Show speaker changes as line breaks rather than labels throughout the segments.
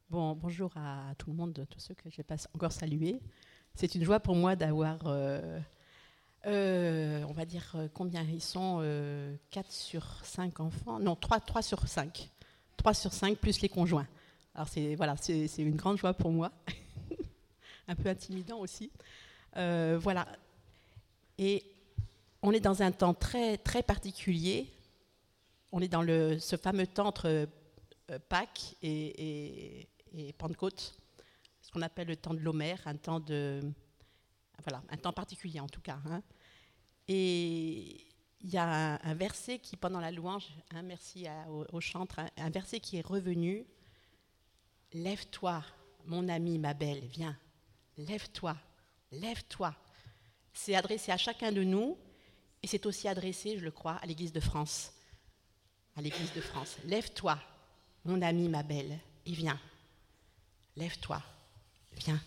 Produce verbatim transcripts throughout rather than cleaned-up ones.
Bon, bonjour à tout le monde, tous ceux que je n'ai pas encore salués. C'est une joie pour moi d'avoir, euh, euh, on va dire, euh, combien ils sont euh, quatre sur cinq enfants. Non, trois, trois sur cinq. trois sur cinq plus les conjoints. Alors c'est, voilà, c'est, c'est une grande joie pour moi. Un peu intimidant aussi. Euh, voilà. Et on est dans un temps très, très particulier. On est dans le, ce fameux temps entre euh, Pâques et, et, et Pentecôte, ce qu'on appelle le temps de l'Homère, un temps de, voilà, un temps particulier en tout cas. Hein. Et il y a un, un verset qui, pendant la louange, hein, merci à, au, au chantre, un, un verset qui est revenu. Lève-toi, mon ami, ma belle, viens. Lève-toi, lève-toi. C'est adressé à chacun de nous et c'est aussi adressé, je le crois, à l'Église de France. À l'Église de France. Lève-toi, mon ami, ma belle, et viens. Lève-toi, viens.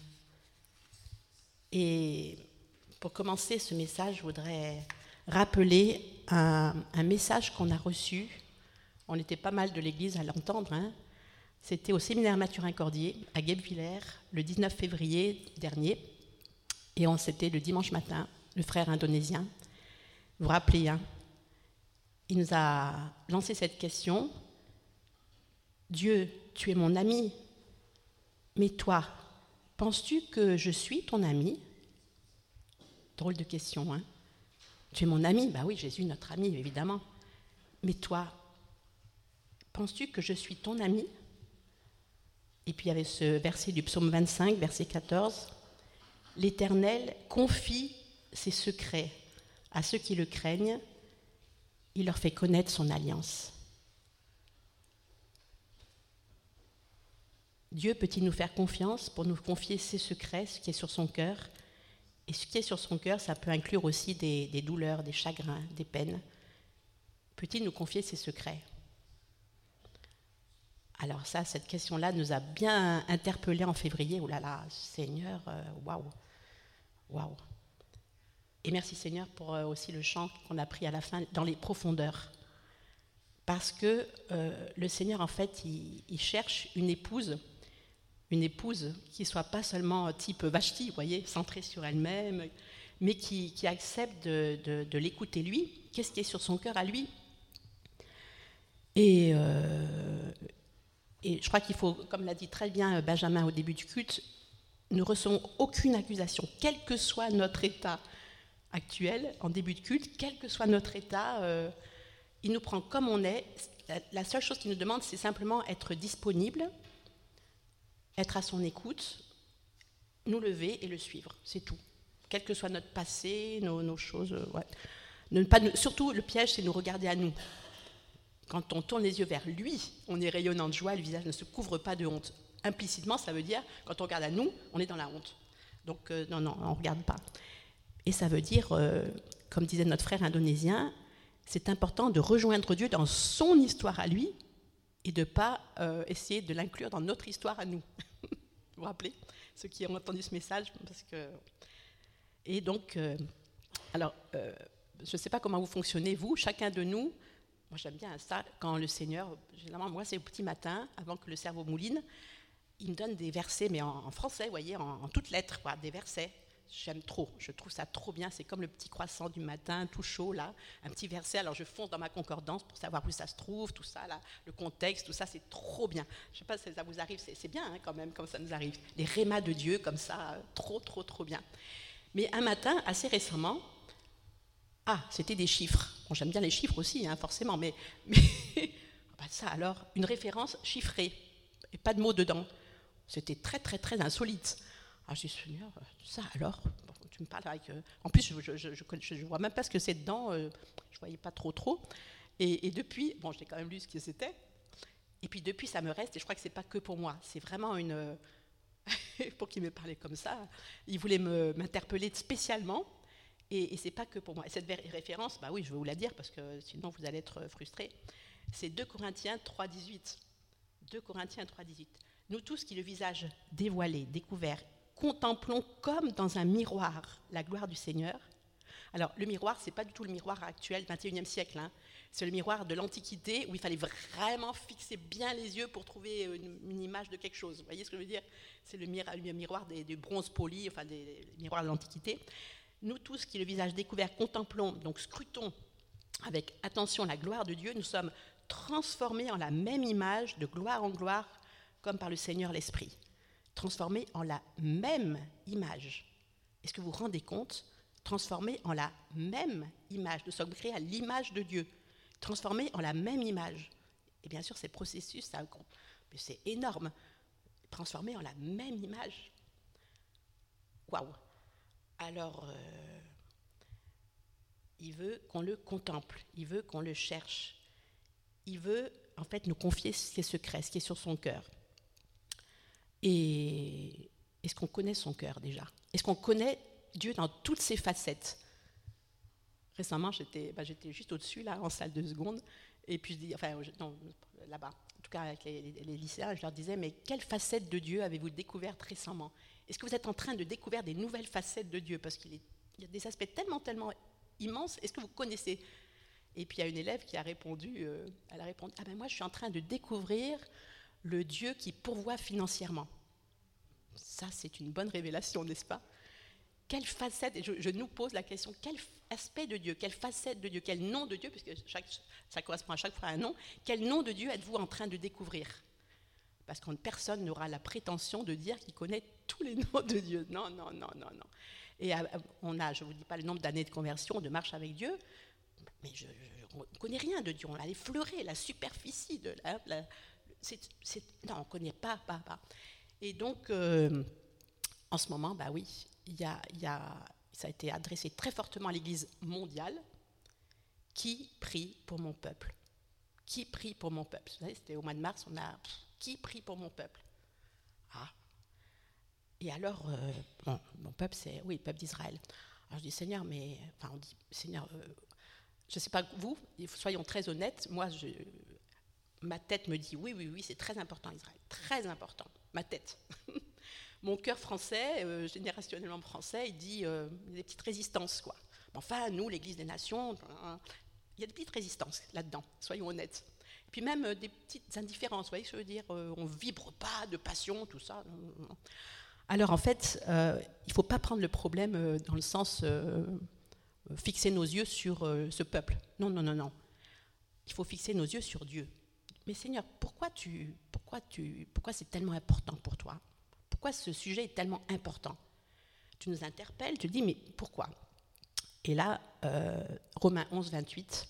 Et pour commencer ce message, je voudrais rappeler un, un message qu'on a reçu. On était pas mal de l'Église à l'entendre. Hein. C'était au séminaire Mathurin-Cordier, à Guebwiller, le dix-neuf février dernier. Et on, c'était le dimanche matin, le frère indonésien. Vous vous rappelez, hein, il nous a lancé cette question. Dieu, tu es mon ami, mais toi, penses-tu que je suis ton ami ? Drôle de question, hein ? Tu es mon ami ? Bah oui, Jésus, notre ami, évidemment. Mais toi, penses-tu que je suis ton ami ? Et puis il y avait ce verset du psaume vingt-cinq, verset quatorze. L'Éternel confie ses secrets à ceux qui le craignent. Il leur fait connaître son alliance. Dieu peut-il nous faire confiance pour nous confier ses secrets, ce qui est sur son cœur ? Et ce qui est sur son cœur, ça peut inclure aussi des, des douleurs, des chagrins, des peines. Peut-il nous confier ses secrets ? Alors ça, cette question-là nous a bien interpellés en février. Oh là là, Seigneur, waouh, wow, waouh. Wow. Et merci Seigneur pour euh, aussi le chant qu'on a pris à la fin, dans les profondeurs. Parce que euh, le Seigneur, en fait, il, il cherche une épouse, une épouse qui ne soit pas seulement type Vashti, vous voyez, centrée sur elle-même, mais qui, qui accepte de, de, de l'écouter lui. Qu'est-ce qui est sur son cœur à lui ? Et, euh, et je crois qu'il faut, comme l'a dit très bien Benjamin au début du culte, nous ne recevons aucune accusation, quel que soit notre état actuel, en début de culte, quel que soit notre état, euh, il nous prend comme on est. La, la seule chose qu'il nous demande, c'est simplement être disponible, être à son écoute, nous lever et le suivre, c'est tout. Quel que soit notre passé, nos, nos choses, euh, ouais. Ne pas, surtout, le piège, c'est de nous regarder à nous. Quand on tourne les yeux vers lui, on est rayonnant de joie, le visage ne se couvre pas de honte. Implicitement, ça veut dire, quand on regarde à nous, on est dans la honte. Donc, euh, non, non, on ne regarde pas. Et ça veut dire, euh, comme disait notre frère indonésien, c'est important de rejoindre Dieu dans son histoire à lui et de ne pas euh, essayer de l'inclure dans notre histoire à nous. Vous vous rappelez, ceux qui ont entendu ce message parce que... Et donc, euh, alors, euh, je ne sais pas comment vous fonctionnez, vous, chacun de nous. Moi, j'aime bien ça, quand le Seigneur, généralement, moi, c'est au petit matin, avant que le cerveau mouline, il me donne des versets, mais en, en français, vous voyez, en, en toutes lettres, quoi, des versets. J'aime trop, je trouve ça trop bien, c'est comme le petit croissant du matin, tout chaud, là, un petit verset, alors je fonce dans ma concordance pour savoir où ça se trouve, tout ça, là, le contexte, tout ça, c'est trop bien. Je ne sais pas si ça vous arrive, c'est, c'est bien, hein, quand même, comme ça nous arrive. Les rémas de Dieu, comme ça, trop, trop, trop bien. Mais un matin, assez récemment, ah, c'était des chiffres. Bon, j'aime bien les chiffres aussi, hein, forcément, mais, mais bah ça alors, une référence chiffrée, et pas de mots dedans. C'était très, très, très insolite. Alors je dis, Seigneur, ça alors, bon, tu me parles avec... Euh, en plus, je ne vois même pas ce que c'est dedans, euh, je ne voyais pas trop, trop. Et, et depuis, bon, j'ai quand même lu ce que c'était, et puis depuis, ça me reste, et je crois que ce n'est pas que pour moi, c'est vraiment une... Euh, pour qu'il me parlait comme ça, il voulait me, m'interpeller spécialement, et, et ce n'est pas que pour moi. Et cette référence, bah oui, je vais vous la dire, parce que sinon vous allez être frustrés, c'est deux Corinthiens trois dix-huit. deux Corinthiens trois dix-huit. Nous tous qui le visage dévoilé, découvert, contemplons comme dans un miroir la gloire du Seigneur, Alors, le miroir, ce n'est pas du tout le miroir actuel, vingt et unième siècle. Hein. C'est le miroir de l'Antiquité où il fallait vraiment fixer bien les yeux pour trouver une, une image de quelque chose. Vous voyez ce que je veux dire? C'est le, miro- le miroir des, des bronzes polis, enfin des, des miroirs de l'Antiquité. Nous tous qui, le visage découvert, contemplons, donc scrutons avec attention la gloire de Dieu, nous sommes transformés en la même image, de gloire en gloire, comme par le Seigneur l'Esprit. Transformés en la même image. Est-ce que vous vous rendez compte? Transformés en la même image. Nous sommes créés à l'image de Dieu. Transformés en la même image. Et bien sûr, ces processus, ça, c'est énorme. Transformés en la même image. Waouh! Alors, euh, il veut qu'on le contemple, il veut qu'on le cherche. Il veut, en fait, nous confier ses secrets, ce qui est sur son cœur. Et est-ce qu'on connaît son cœur déjà? Est-ce qu'on connaît Dieu dans toutes ses facettes? Récemment, j'étais, bah, j'étais juste au-dessus, là, en salle de seconde, et puis je dis, enfin, non, là-bas, en tout cas avec les, les, les lycéens, je leur disais, mais quelle facette de Dieu avez-vous découverte récemment? Est-ce que vous êtes en train de découvrir des nouvelles facettes de Dieu? Parce qu'il est, il y a des aspects tellement, tellement immenses. Est-ce que vous connaissez? Et puis il y a une élève qui a répondu, euh, elle a répondu, ah ben moi je suis en train de découvrir le Dieu qui pourvoit financièrement. Ça, c'est une bonne révélation, n'est-ce pas? Quelle facette, et je, je nous pose la question, quel aspect de Dieu, quelle facette de Dieu, quel nom de Dieu, puisque chaque, ça correspond à chaque fois à un nom, quel nom de Dieu êtes-vous en train de découvrir? Parce que personne n'aura la prétention de dire qu'il connaît tous les noms de Dieu. Non, non, non, non, non. Et on a, je ne vous dis pas le nombre d'années de conversion, de marche avec Dieu, mais je, je, on ne connaît rien de Dieu. On a effleuré la superficie de la... la c'est, c'est, non, on ne connaît pas, pas, pas. Et donc, euh, en ce moment, bah oui, il y a, il y a, ça a été adressé très fortement à l'Église mondiale. Qui prie pour mon peuple? Qui prie pour mon peuple? Vous savez, c'était au mois de mars, on a... Qui prie pour mon peuple? Ah. Et alors, euh, bon, mon peuple, c'est... Oui, le peuple d'Israël. Alors je dis, Seigneur, mais... Enfin, on dit, Seigneur, euh, je ne sais pas vous, soyons très honnêtes, moi, je, ma tête me dit, oui, oui, oui, c'est très important, Israël. Très important. Ma tête. Mon cœur français, euh, générationnellement français, il dit euh, il y a des petites résistances, quoi. Enfin, nous, l'Église des Nations, hein, il y a des petites résistances là-dedans, soyons honnêtes. Et puis même euh, des petites indifférences, vous voyez ce que je veux dire, euh, on ne vibre pas de passion, tout ça. Alors en fait, euh, il ne faut pas prendre le problème euh, dans le sens euh, fixer nos yeux sur euh, ce peuple. Non, non, non, non. Il faut fixer nos yeux sur Dieu. Mais Seigneur, pourquoi, tu, pourquoi, tu, pourquoi c'est tellement important pour toi? Pourquoi ce sujet est tellement important? Tu nous interpelles, tu te dis, mais pourquoi? Et là, euh, Romains onze, vingt-huit,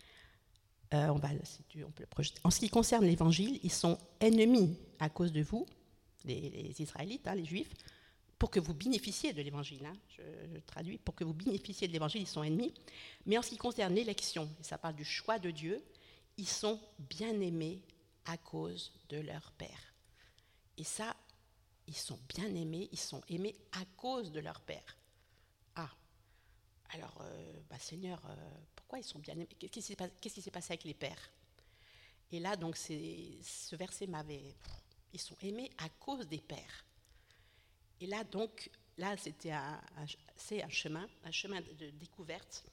euh, on va, si tu, on peut le projeter. En ce qui concerne l'Évangile, ils sont ennemis à cause de vous, les, les Israélites, hein, les Juifs, pour que vous bénéficiez de l'Évangile. Hein, je, je traduis, pour que vous bénéficiez de l'Évangile, ils sont ennemis. Mais en ce qui concerne l'élection, et ça parle du choix de Dieu, ils sont bien-aimés à cause de leur Père. Et ça, ils sont bien-aimés, ils sont aimés à cause de leur Père. Ah, alors, euh, bah, Seigneur, euh, pourquoi ils sont bien-aimés? Qu'est-ce qui s'est passé, qu'est-ce qui s'est passé avec les pères? Et là, donc, c'est, ce verset m'avait... Ils sont aimés à cause des pères. Et là, donc, là, c'était un, un, c'est un chemin, un chemin de, de découverte.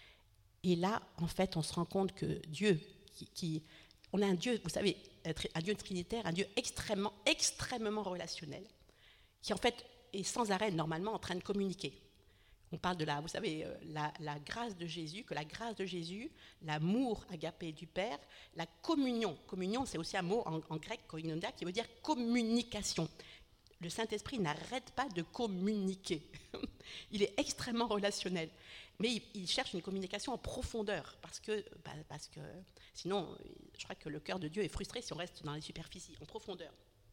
Et là, en fait, on se rend compte que Dieu, qui, qui, on a un Dieu, vous savez, un Dieu trinitaire, un Dieu extrêmement, extrêmement relationnel, qui en fait est sans arrêt normalement en train de communiquer. On parle de la, vous savez, la, la grâce de Jésus, que la grâce de Jésus, l'amour agapé du Père, la communion. Communion, c'est aussi un mot en, en grec, koinonia, qui veut dire communication. Le Saint-Esprit n'arrête pas de communiquer. Il est extrêmement relationnel. Mais il, il cherche une communication en profondeur, parce que, bah, parce que sinon, je crois que le cœur de Dieu est frustré si on reste dans les superficies, en profondeur.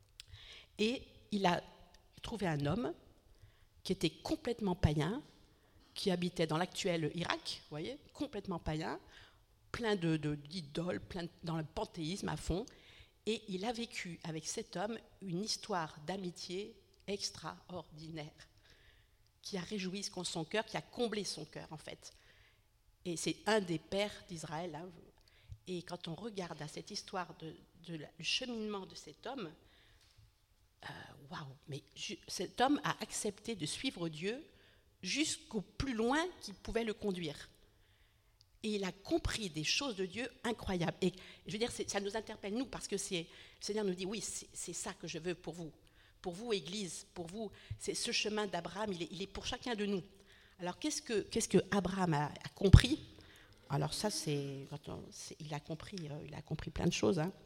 Et il a trouvé un homme qui était complètement païen, qui habitait dans l'actuel Irak, vous voyez, complètement païen, plein de, de, d'idoles, plein de, dans le panthéisme à fond, et il a vécu avec cet homme une histoire d'amitié extraordinaire, qui a réjoui son cœur, qui a comblé son cœur en fait. Et c'est un des pères d'Israël. Hein. Et quand on regarde à cette histoire de, de, de, du cheminement de cet homme, waouh, wow, mais je, cet homme a accepté de suivre Dieu jusqu'au plus loin qui pouvait le conduire. Et il a compris des choses de Dieu incroyables. Et je veux dire, ça nous interpelle, nous, parce que c'est, le Seigneur nous dit, oui, c'est, c'est ça que je veux pour vous. Pour vous, Église, pour vous, c'est ce chemin d'Abraham, il est, il est pour chacun de nous. Alors, qu'est-ce que, qu'est-ce que Abraham a, a compris ? Alors ça, c'est, c'est, il a compris, euh, il a compris plein de choses. Hein.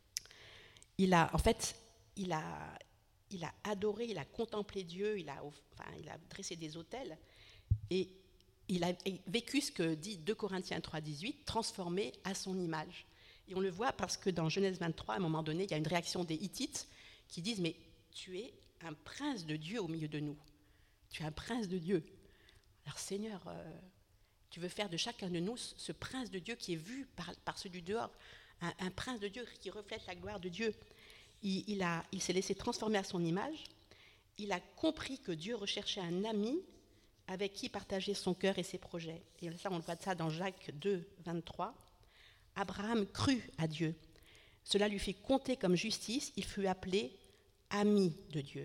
Il a, en fait, il a, il a adoré, il a contemplé Dieu, il a, enfin, il a dressé des autels, et il a vécu ce que dit deux Corinthiens trois dix-huit, transformé à son image. Et on le voit parce que dans Genèse vingt-trois, à un moment donné, il y a une réaction des Hittites qui disent « Mais tu es un prince de Dieu au milieu de nous. Tu es un prince de Dieu. Alors Seigneur, euh, tu veux faire de chacun de nous ce prince de Dieu qui est vu par, par ceux du dehors, un, un prince de Dieu qui reflète la gloire de Dieu. Il, il, a, il s'est laissé transformer à son image. Il a compris que Dieu recherchait un ami avec qui partager son cœur et ses projets. Et ça, on voit ça dans Jacques deux, vingt-trois. Abraham crut à Dieu. Cela lui fait compter comme justice. Il fut appelé ami de Dieu.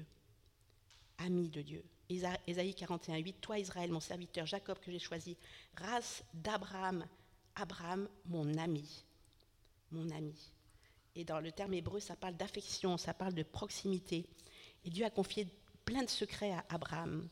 Ami de Dieu. Ésaïe quarante et un, huit. Toi, Israël, mon serviteur, Jacob que j'ai choisi, race d'Abraham, Abraham, mon ami. Mon ami. Et dans le terme hébreu, ça parle d'affection, ça parle de proximité. Et Dieu a confié plein de secrets à Abraham.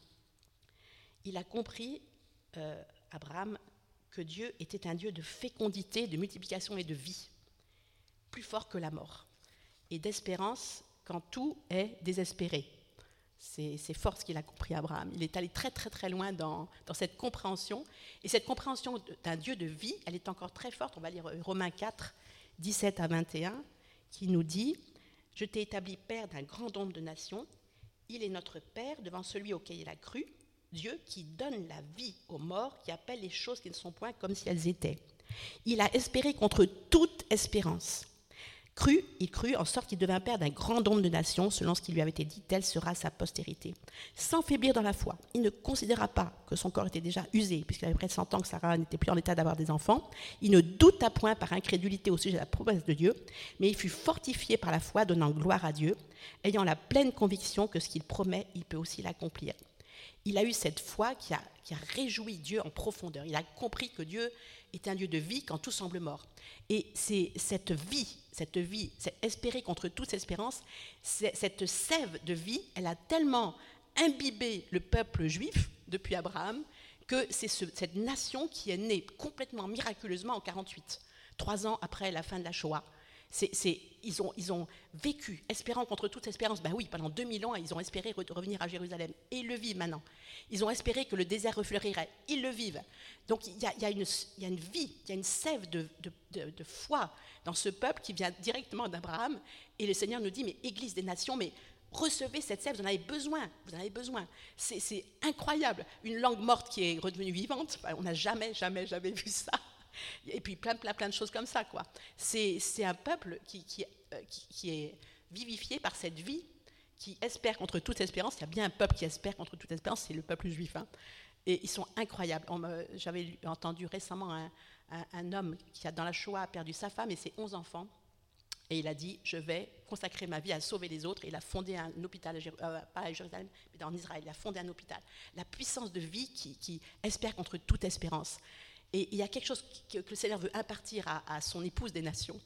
Il a compris, euh, Abraham, que Dieu était un Dieu de fécondité, de multiplication et de vie, plus fort que la mort, et d'espérance quand tout est désespéré. C'est, c'est fort ce qu'il a compris, Abraham. Il est allé très très très loin dans, dans cette compréhension. Et cette compréhension d'un Dieu de vie, elle est encore très forte. On va lire Romains quatre, dix-sept à vingt et un, qui nous dit « Je t'ai établi père d'un grand nombre de nations. Il est notre père devant celui auquel il a cru. Dieu qui donne la vie aux morts, qui appelle les choses qui ne sont point comme si elles étaient. Il a espéré contre toute espérance. Cru, il crut, en sorte qu'il devint père d'un grand nombre de nations, selon ce qui lui avait été dit, telle sera sa postérité. Sans faiblir dans la foi, il ne considéra pas que son corps était déjà usé, puisqu'il avait près de cent ans que Sarah n'était plus en état d'avoir des enfants. Il ne douta point par incrédulité au sujet de la promesse de Dieu, mais il fut fortifié par la foi, donnant gloire à Dieu, ayant la pleine conviction que ce qu'il promet, il peut aussi l'accomplir. Il a eu cette foi qui a, qui a réjoui Dieu en profondeur. Il a compris que Dieu est un Dieu de vie quand tout semble mort. Et c'est cette vie, cette vie, c'est espérer contre toute espérance, cette sève de vie, elle a tellement imbibé le peuple juif depuis Abraham que c'est ce, cette nation qui est née complètement miraculeusement en quarante-huit, trois ans après la fin de la Shoah. C'est, c'est, ils, ont, ils ont vécu, espérant contre toute espérance. Ben oui, pendant deux mille ans, ils ont espéré re- revenir à Jérusalem. Et ils le vivent maintenant. Ils ont espéré que le désert refleurirait. Ils le vivent. Donc il y a, il y a, une, il y a une vie, il y a une sève de, de, de, de foi dans ce peuple qui vient directement d'Abraham. Et le Seigneur nous dit, mais Église des nations, mais recevez cette sève, vous en avez besoin. Vous en avez besoin. C'est, c'est incroyable. Une langue morte qui est redevenue vivante. Enfin, on n'a jamais, jamais, jamais vu ça. Et puis plein, plein, plein de choses comme ça, quoi. C'est, c'est un peuple qui, qui, euh, qui, qui est vivifié par cette vie, qui espère contre toute espérance. Il y a bien un peuple qui espère contre toute espérance, c'est le peuple juif. Hein. Et ils sont incroyables. On, euh, j'avais entendu récemment un, un, un homme qui, a, dans la Shoah, a perdu sa femme et ses onze enfants. Et il a dit, je vais consacrer ma vie à sauver les autres. Et il a fondé un hôpital, euh, pas à Jérusalem, mais en Israël. Il a fondé un hôpital. La puissance de vie qui, qui espère contre toute espérance. Et il y a quelque chose que, que le Seigneur veut impartir à, à son épouse des nations.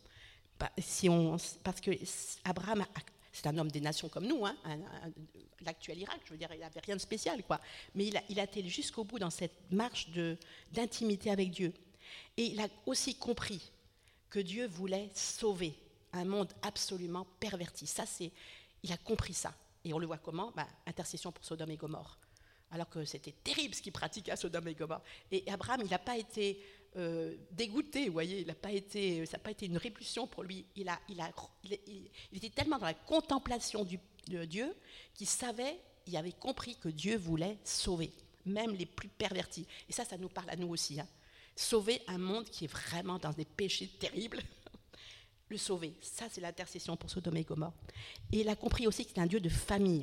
Si on, parce que Abraham, c'est un homme des nations comme nous, hein, un, un, l'actuel Irak, je veux dire, il n'avait rien de spécial, quoi. Mais il a, il a été jusqu'au bout dans cette marche de, d'intimité avec Dieu. Et il a aussi compris que Dieu voulait sauver un monde absolument perverti. Ça, c'est, il a compris ça. Et on le voit comment ? Bah, intercession pour Sodome et Gomorrhe. Alors que c'était terrible ce qu'il pratiquait à Sodome et Gomorrhe. Et Abraham, il n'a pas été euh, dégoûté, vous voyez, il a pas été, ça n'a pas été une répulsion pour lui. Il, a, il, a, il, il, il était tellement dans la contemplation du, de Dieu qu'il savait, il avait compris que Dieu voulait sauver, même les plus pervertis. Et ça, ça nous parle à nous aussi. Hein. Sauver un monde qui est vraiment dans des péchés terribles. Le sauver, ça c'est l'intercession pour Sodome et Gomorrhe. Et il a compris aussi qu'il est un Dieu de famille.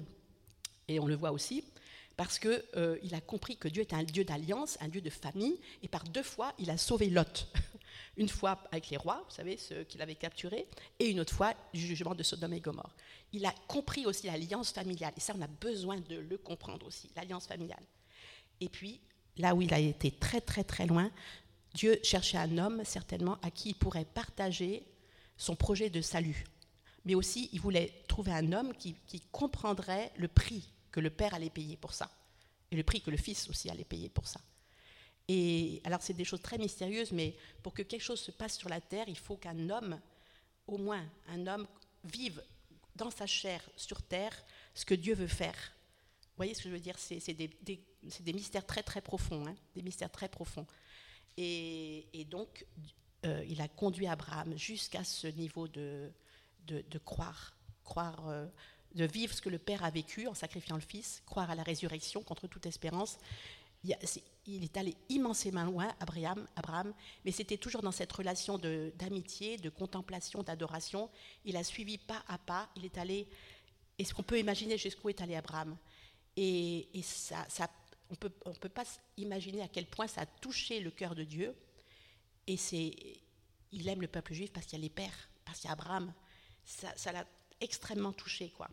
Et on le voit aussi, parce qu'il euh, a compris que Dieu est un Dieu d'alliance, un Dieu de famille, et par deux fois, il a sauvé Lot. Une fois avec les rois, vous savez, ceux qu'il avait capturés, et une autre fois, du jugement de Sodome et Gomorrhe. Il a compris aussi l'alliance familiale, et ça, on a besoin de le comprendre aussi, l'alliance familiale. Et puis, là où il a été très très très loin, Dieu cherchait un homme, certainement, à qui il pourrait partager son projet de salut. Mais aussi, il voulait trouver un homme qui, qui comprendrait le prix que le Père allait payer pour ça, et le prix que le Fils aussi allait payer pour ça. Et alors, c'est des choses très mystérieuses, mais pour que quelque chose se passe sur la terre, il faut qu'un homme, au moins un homme, vive dans sa chair, sur terre, ce que Dieu veut faire. Vous voyez ce que je veux dire? C'est, c'est, des, des, c'est des mystères très très profonds, hein, des mystères très profonds. Et, et donc, euh, il a conduit Abraham jusqu'à ce niveau de, de, de croire, croire, euh, de vivre ce que le Père a vécu en sacrifiant le Fils, croire à la résurrection contre toute espérance. Il, a, c'est, il est allé immensément loin, Abraham, Abraham, mais c'était toujours dans cette relation de, d'amitié, de contemplation, d'adoration. Il a suivi pas à pas, il est allé... Est-ce qu'on peut imaginer jusqu'où est allé Abraham? Et, et ça, ça, on peut, ne peut pas imaginer à quel point ça a touché le cœur de Dieu. Et c'est, il aime le peuple juif parce qu'il y a les pères, parce qu'il y a Abraham. Ça, ça l'a extrêmement touché, quoi.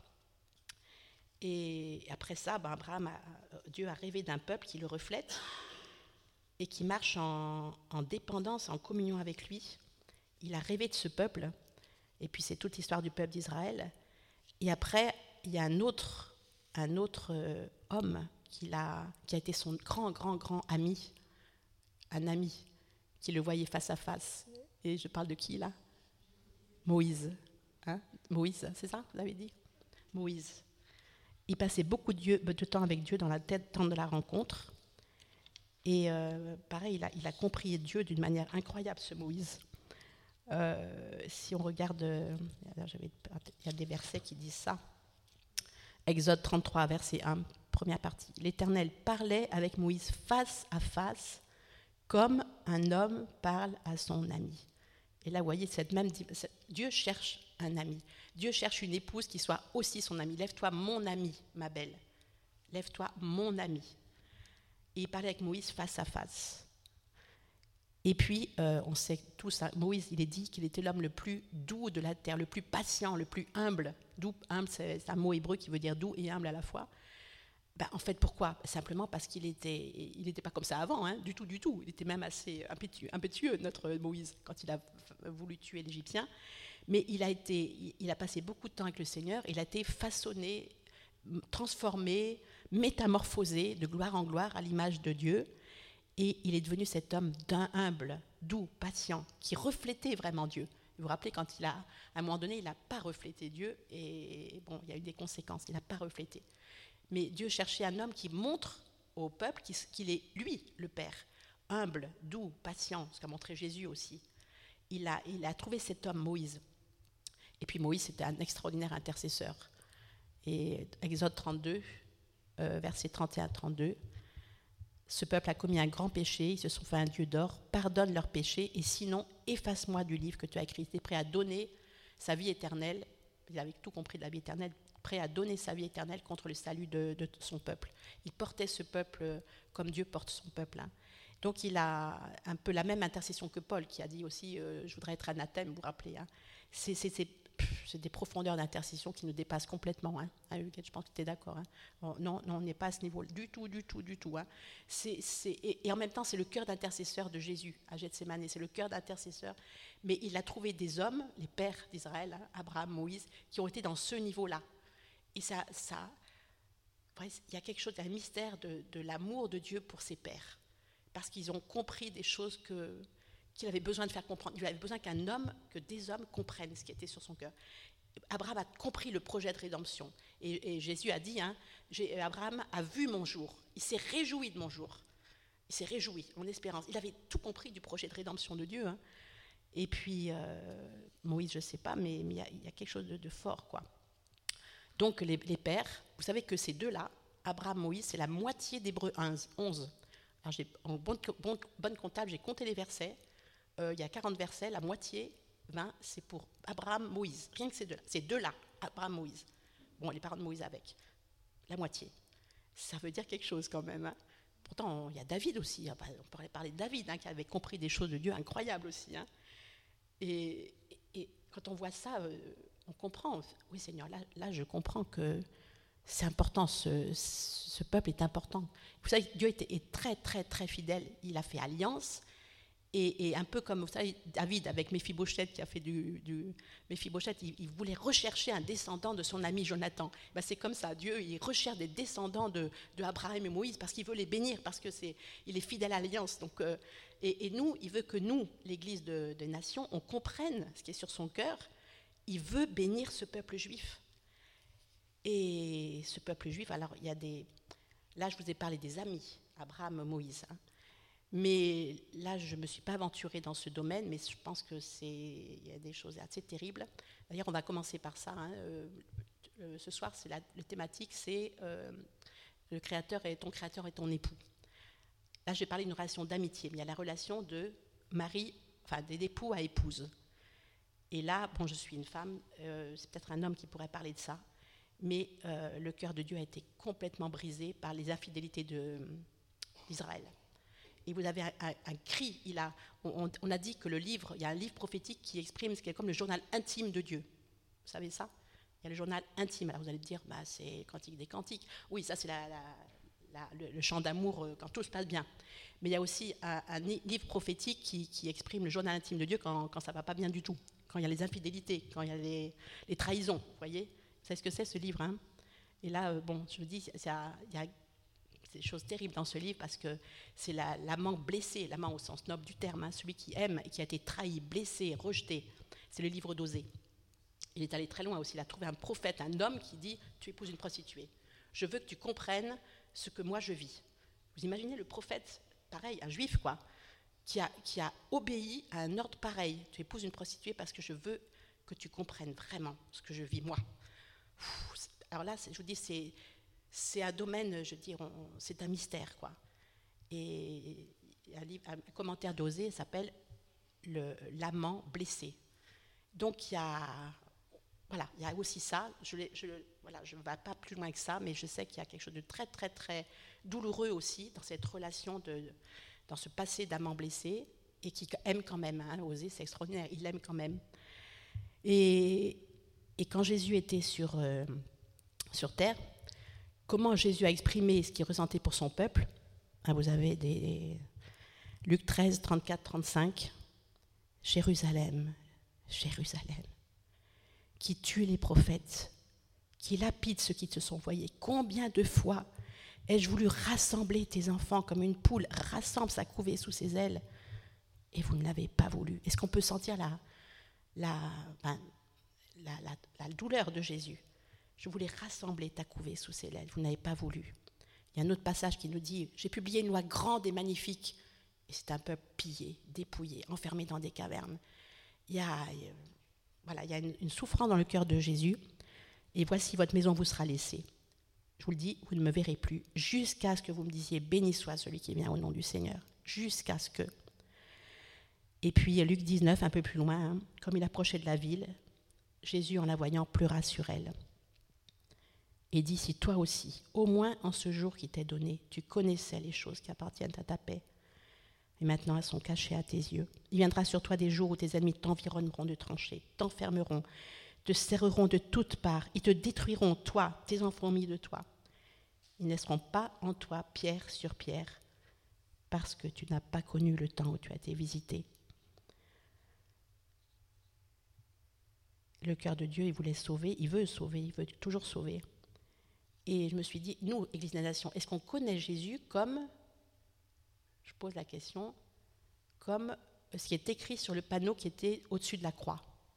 Et après ça, ben Abraham a, Dieu a rêvé d'un peuple qui le reflète et qui marche en, en dépendance, en communion avec lui. Il a rêvé de ce peuple. Et puis c'est toute l'histoire du peuple d'Israël. Et après, il y a un autre, un autre euh, homme qui a, qui a été son grand, grand, grand ami, un ami qui le voyait face à face. Et je parle de qui, là? Moïse. Hein? Moïse, c'est ça, vous avez dit? Moïse. Il passait beaucoup de, Dieu, de temps avec Dieu dans la tête de la rencontre. Et euh, pareil, il a, il a compris Dieu d'une manière incroyable, ce Moïse. Euh, si on regarde, euh, il y a des versets qui disent ça. Exode trente-trois, verset un, première partie. L'Éternel parlait avec Moïse face à face, comme un homme parle à son ami. Et là, vous voyez, cette même, cette, Dieu cherche un ami. Dieu cherche une épouse qui soit aussi son ami. Lève-toi, mon ami, ma belle. Lève-toi, mon ami. Et il parlait avec Moïse face à face. Et puis, euh, on sait tous, hein, Moïse, il est dit qu'il était l'homme le plus doux de la terre, le plus patient, le plus humble. Doux, humble, c'est, c'est un mot hébreu qui veut dire doux et humble à la fois. Ben, en fait, pourquoi? Simplement parce qu'il était, il n'était pas comme ça avant, hein, du tout, du tout. Il était même assez impétueux, impétueux, notre Moïse, quand il a voulu tuer l'Égyptien. Mais il a, été, il a passé beaucoup de temps avec le Seigneur. Il a été façonné, transformé, métamorphosé de gloire en gloire à l'image de Dieu. Et il est devenu cet homme d'un humble, doux, patient, qui reflétait vraiment Dieu. Vous vous rappelez, quand il a, à un moment donné, il n'a pas reflété Dieu, et bon, il y a eu des conséquences, il n'a pas reflété. Mais Dieu cherchait un homme qui montre au peuple qu'il est, lui, le Père, humble, doux, patient, ce qu'a montré Jésus aussi. Il a, il a trouvé cet homme, Moïse. Et puis Moïse, c'était un extraordinaire intercesseur. Et Exode trente-deux, euh, versets trente et un à trente-deux, ce peuple a commis un grand péché, ils se sont fait un dieu d'or, pardonne leurs péchés, et sinon, efface-moi du livre que tu as écrit. Il est prêt à donner sa vie éternelle, il avait tout compris de la vie éternelle, prêt à donner sa vie éternelle contre le salut de, de son peuple. Il portait ce peuple comme Dieu porte son peuple. Hein. Donc il a un peu la même intercession que Paul, qui a dit aussi euh, « je voudrais être anathème », vous vous rappelez. Hein. C'est, c'est, c'est, c'est des profondeurs d'intercession qui nous dépassent complètement. Hein. Hein, Huguette, je pense que tu es d'accord. Hein. Bon, non, non, on n'est pas à ce niveau du tout, du tout, du tout. Hein. C'est, c'est, et, et en même temps, c'est le cœur d'intercesseur de Jésus à Gethsémane. C'est le cœur d'intercesseur. Mais il a trouvé des hommes, les pères d'Israël, hein, Abraham, Moïse, qui ont été dans ce niveau-là. Et ça, ça, il y a quelque chose, un mystère de, de l'amour de Dieu pour ses pères. Parce qu'ils ont compris des choses que, qu'il avait besoin de faire comprendre. Il avait besoin qu'un homme, que des hommes comprennent ce qui était sur son cœur. Abraham a compris le projet de rédemption. Et, et Jésus a dit, hein, Abraham a vu mon jour. Il s'est réjoui de mon jour. Il s'est réjoui en espérance. Il avait tout compris du projet de rédemption de Dieu. Hein. Et puis, euh, Moïse, je ne sais pas, mais il y, y a quelque chose de, de fort, quoi. Donc, les, les pères, vous savez que ces deux-là, Abraham, Moïse, c'est la moitié d'Hébreux onze. Alors, j'ai, en bonne, bonne, bonne comptable, j'ai compté les versets. Euh, il y a quarante versets, la moitié, vingt, c'est pour Abraham, Moïse. Rien que ces deux-là. Ces deux-là, Abraham, Moïse. Bon, les parents de Moïse avec. La moitié. Ça veut dire quelque chose quand même. Hein. Pourtant, il y a David aussi. Hein. On pourrait parler de David, hein, qui avait compris des choses de Dieu incroyables aussi. Hein. Et, et, et quand on voit ça, euh, on comprend. Oui, Seigneur, là, là je comprends que c'est important, ce, ce peuple est important. Vous savez, Dieu est, est très, très, très fidèle. Il a fait alliance. Et, et un peu comme, vous savez, David avec Méphibosheth qui a fait du... du Méphibosheth, il, il voulait rechercher un descendant de son ami Jonathan. Ben c'est comme ça, Dieu, il recherche des descendants de, de Abraham et Moïse parce qu'il veut les bénir, parce qu'il est fidèle à l'alliance. Donc, euh, et, et nous, il veut que nous, l'Église de, des nations, on comprenne ce qui est sur son cœur. Il veut bénir ce peuple juif. Et ce peuple juif, alors il y a des... Là, je vous ai parlé des amis, Abraham, Moïse, hein. Mais là, je ne me suis pas aventurée dans ce domaine, mais je pense que c'est, il y a des choses assez terribles. D'ailleurs, on va commencer par ça. Hein. Euh, euh, ce soir, c'est la, la thématique, c'est euh, le créateur et ton créateur et ton époux. Là, je vais parler d'une relation d'amitié, mais il y a la relation de mari, enfin d'époux à épouse. Et là, bon, je suis une femme, euh, c'est peut-être un homme qui pourrait parler de ça, mais euh, le cœur de Dieu a été complètement brisé par les infidélités de, d'Israël. Et vous avez un, un, un cri, il a, on, on a dit que le livre, il y a un livre prophétique qui exprime ce qui est comme le journal intime de Dieu. Vous savez ça? Il y a le journal intime. Alors vous allez me dire, bah, c'est Cantique des Cantiques. Oui, ça c'est la, la, la, le, le chant d'amour euh, quand tout se passe bien. Mais il y a aussi un, un livre prophétique qui, qui exprime le journal intime de Dieu quand, quand ça ne va pas bien du tout, quand il y a les infidélités, quand il y a les, les trahisons. Vous voyez? Vous savez ce que c'est ce livre, hein? Et là, euh, bon, je vous dis, il y a, il y a des choses terribles dans ce livre parce que c'est la, l'amant blessé, l'amant au sens noble du terme, hein, celui qui aime et qui a été trahi, blessé, rejeté. C'est le livre d'Osée. Il est allé très loin aussi, il a trouvé un prophète, un homme qui dit « Tu épouses une prostituée. Je veux que tu comprennes ce que moi je vis. » Vous imaginez le prophète, pareil, un juif quoi, qui a, qui a obéi à un ordre pareil. « Tu épouses une prostituée parce que je veux que tu comprennes vraiment ce que je vis moi. » Alors là, je vous dis, c'est... C'est un domaine, je veux dire, on, c'est un mystère, quoi. Et un, livre, un commentaire d'Osée s'appelle le, l'amant blessé. Donc il y a, voilà, il y a aussi ça. Je, je, voilà, je ne vais pas plus loin que ça, mais je sais qu'il y a quelque chose de très, très, très douloureux aussi dans cette relation, de, dans ce passé d'amant blessé, et qui aime quand même. Hein, Osée, c'est extraordinaire, il aime quand même. Et, et quand Jésus était sur, euh, sur terre, comment Jésus a exprimé ce qu'il ressentait pour son peuple. Vous avez des Luc treize, trente-quatre, trente-cinq. Jérusalem, Jérusalem, qui tue les prophètes, qui lapide ceux qui te sont envoyés. Combien de fois ai-je voulu rassembler tes enfants comme une poule rassemble sa couvée sous ses ailes, et vous ne l'avez pas voulu. Est-ce qu'on peut sentir la, la, ben, la, la, la douleur de Jésus? Je voulais rassembler ta couvée sous ses ailes, vous n'avez pas voulu. Il y a un autre passage qui nous dit « J'ai publié une loi grande et magnifique ». Et c'est un peuple pillé, dépouillé, enfermé dans des cavernes. Il y a, voilà, il y a une, une souffrance dans le cœur de Jésus. Et voici, votre maison vous sera laissée. Je vous le dis, vous ne me verrez plus, jusqu'à ce que vous me disiez « Béni soit celui qui vient au nom du Seigneur ». Jusqu'à ce que... Et puis Luc dix-neuf, un peu plus loin, hein, comme il approchait de la ville, Jésus, en la voyant, pleura sur elle. Et dit, si toi aussi, au moins en ce jour qui t'est donné, tu connaissais les choses qui appartiennent à ta paix, et maintenant elles sont cachées à tes yeux. Il viendra sur toi des jours où tes ennemis t'environneront de tranchées, t'enfermeront, te serreront de toutes parts, ils te détruiront, toi, tes enfants mis de toi. Ils ne laisseront pas en toi pierre sur pierre, parce que tu n'as pas connu le temps où tu as été visité. Le cœur de Dieu, il voulait sauver, il veut sauver, il veut toujours sauver. Et je me suis dit, nous, Église des Nations, est-ce qu'on connaît Jésus comme, je pose la question, comme ce qui est écrit sur le panneau qui était au-dessus de la croix?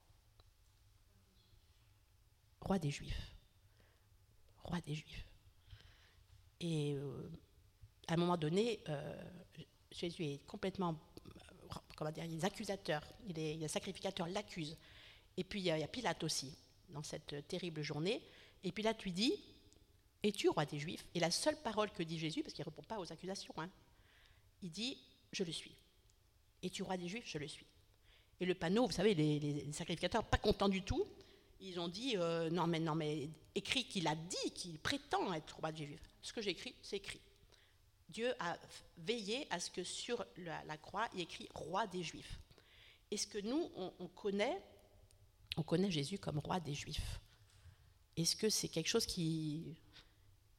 Roi des Juifs. Roi des Juifs. Et euh, à un moment donné, euh, Jésus est complètement, euh, comment dire, il est accusateur, il est, il est sacrificateur, l'accuse. Et puis il y, a, il y a Pilate aussi, dans cette terrible journée. Et Pilate lui dit, es-tu roi des Juifs? Et la seule parole que dit Jésus, parce qu'il ne répond pas aux accusations, hein, il dit, je le suis. Es-tu roi des Juifs? Je le suis. Et le panneau, vous savez, les, les sacrificateurs, pas contents du tout, ils ont dit, euh, non mais non mais, écrit qu'il a dit, qu'il prétend être roi des Juifs. Ce que j'ai écrit, c'est écrit. Dieu a veillé à ce que sur la, la croix, il y ait écrit roi des Juifs. Est-ce que nous, on, on connaît, on connaît Jésus comme roi des Juifs? Est-ce que c'est quelque chose qui...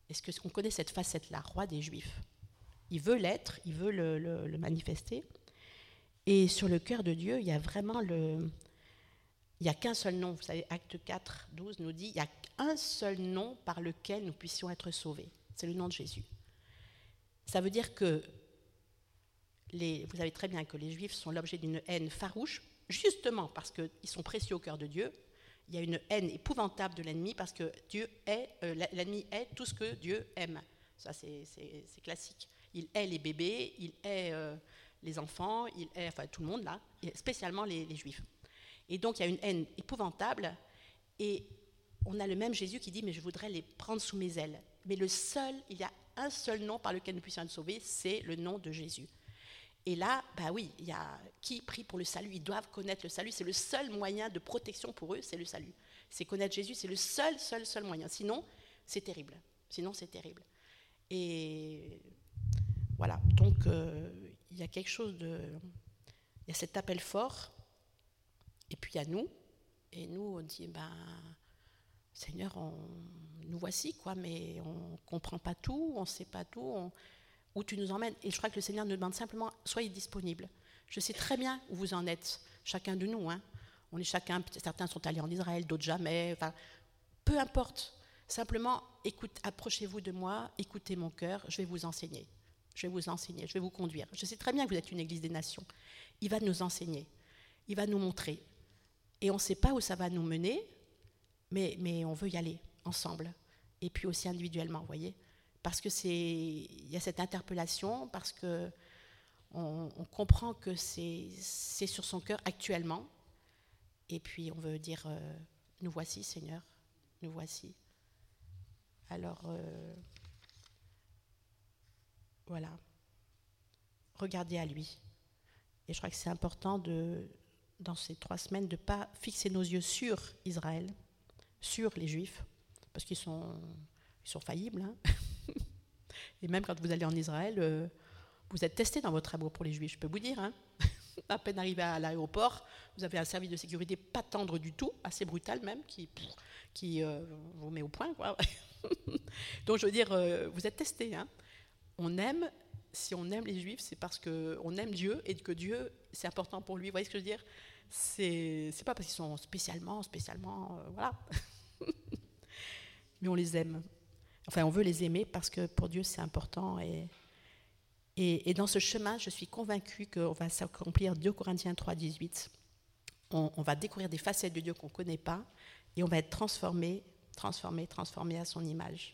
Est-ce qu'on connaît cette facette-là, roi des Juifs? Il veut l'être, il veut le, le, le manifester. Et sur le cœur de Dieu, il y a vraiment le... Il n'y a qu'un seul nom. Vous savez, Acte quatre, douze nous dit, il n'y a qu'un seul nom par lequel nous puissions être sauvés. C'est le nom de Jésus. Ça veut dire que, les, vous savez très bien que les Juifs sont l'objet d'une haine farouche, justement parce qu'ils sont précieux au cœur de Dieu. Il y a une haine épouvantable de l'ennemi parce que Dieu est, euh, l'ennemi est tout ce que Dieu aime. Ça, c'est, c'est, c'est classique. Il hait les bébés, il hait euh, les enfants, il hait enfin, tout le monde là, et spécialement les, les Juifs. Et donc, il y a une haine épouvantable et on a le même Jésus qui dit « mais je voudrais les prendre sous mes ailes ». Mais le seul, il y a un seul nom par lequel nous puissions être sauvés, c'est le nom de Jésus. Et là, bah oui, il y a qui prie pour le salut, ils doivent connaître le salut, c'est le seul moyen de protection pour eux, c'est le salut. C'est connaître Jésus, c'est le seul, seul, seul moyen. Sinon, c'est terrible. Sinon, c'est terrible. Et voilà, donc euh, il y a quelque chose de... Il y a cet appel fort, et puis il y a nous, et nous, on dit, ben, Seigneur, on, nous voici, quoi, mais on ne comprend pas tout, on ne sait pas tout, on, où tu nous emmènes. Et je crois que le Seigneur nous demande simplement, soyez disponibles. Je sais très bien où vous en êtes, chacun de nous. Hein. On est chacun, certains sont allés en Israël, d'autres jamais. Enfin, peu importe. Simplement, écoute, approchez-vous de moi, écoutez mon cœur, je vais vous enseigner. Je vais vous enseigner, je vais vous conduire. Je sais très bien que vous êtes une église des nations. Il va nous enseigner, il va nous montrer. Et on ne sait pas où ça va nous mener, mais, mais on veut y aller ensemble. Et puis aussi individuellement, vous voyez. Parce que c'est, il y a cette interpellation, parce que on, on comprend que c'est, c'est sur son cœur actuellement. Et puis on veut dire, euh, nous voici, Seigneur, nous voici. Alors, euh, voilà. Regardez à lui. Et je crois que c'est important, de, dans ces trois semaines, de ne pas fixer nos yeux sur Israël, sur les Juifs, parce qu'ils sont, ils sont faillibles. Hein. Et même quand vous allez en Israël, euh, vous êtes testé dans votre amour pour les Juifs, je peux vous dire. Hein. À peine arrivé à l'aéroport, vous avez un service de sécurité pas tendre du tout, assez brutal même, qui, qui euh, vous met au point. Quoi. Donc je veux dire, euh, vous êtes testé. Hein. On aime, si on aime les Juifs, c'est parce qu'on aime Dieu et que Dieu, c'est important pour lui. Vous voyez ce que je veux dire? C'est, c'est pas parce qu'ils sont spécialement, spécialement, euh, voilà. Mais on les aime. Enfin, on veut les aimer parce que pour Dieu, c'est important. Et, et, et dans ce chemin, je suis convaincue qu'on va s'accomplir deux Corinthiens trois, dix-huit. On, on va découvrir des facettes de Dieu qu'on ne connaît pas et on va être transformé, transformé, transformé à son image.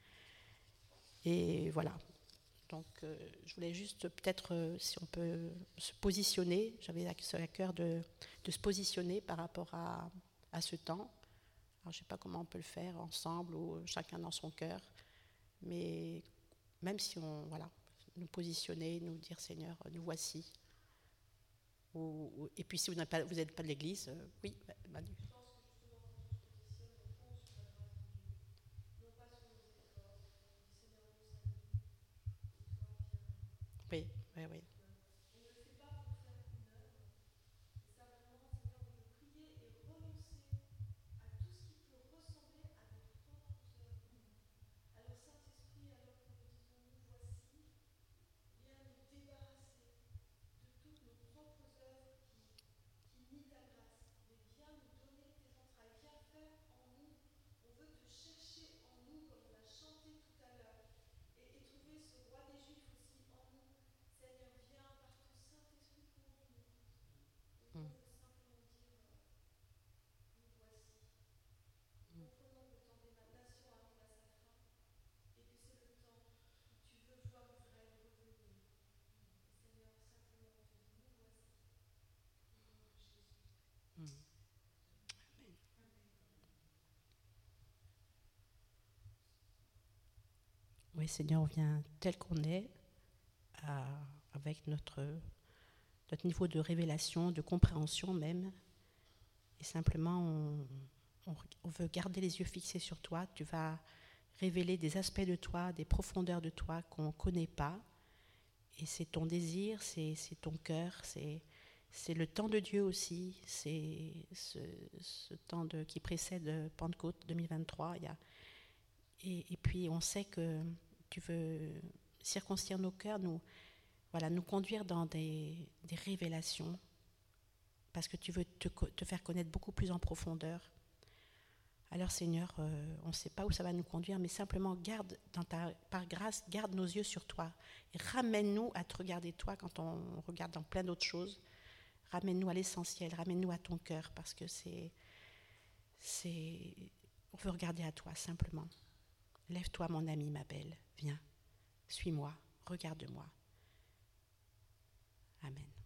Et voilà. Donc, euh, je voulais juste peut-être, euh, si on peut se positionner, j'avais à cœur de, de se positionner par rapport à, à ce temps. Alors, je ne sais pas comment on peut le faire ensemble ou chacun dans son cœur, mais même si on, voilà, nous positionner, nous dire Seigneur, nous voici. Ou, ou, et puis si vous n'êtes pas, vous n'êtes pas de l'Église, euh, oui, Manu. Oui, oui, oui. Oui, Seigneur, on vient tel qu'on est, à, avec notre, notre niveau de révélation, de compréhension même. Et simplement, on, on, on veut garder les yeux fixés sur toi. Tu vas révéler des aspects de toi, des profondeurs de toi qu'on ne connaît pas. Et c'est ton désir, c'est, c'est ton cœur, c'est, c'est le temps de Dieu aussi. C'est ce, ce temps de, qui précède Pentecôte deux mille vingt-trois. Il y a, et, et puis on sait que tu veux circoncire nos cœurs, nous, voilà, nous conduire dans des, des révélations, parce que tu veux te, te faire connaître beaucoup plus en profondeur. Alors Seigneur, euh, on ne sait pas où ça va nous conduire, mais simplement garde, dans ta, par grâce, garde nos yeux sur toi. Et ramène-nous à te regarder toi quand on regarde dans plein d'autres choses. Ramène-nous à l'essentiel, ramène-nous à ton cœur, parce que c'est, c'est, on veut regarder à toi simplement. Lève-toi mon ami, ma belle, viens, suis-moi, regarde-moi. Amen.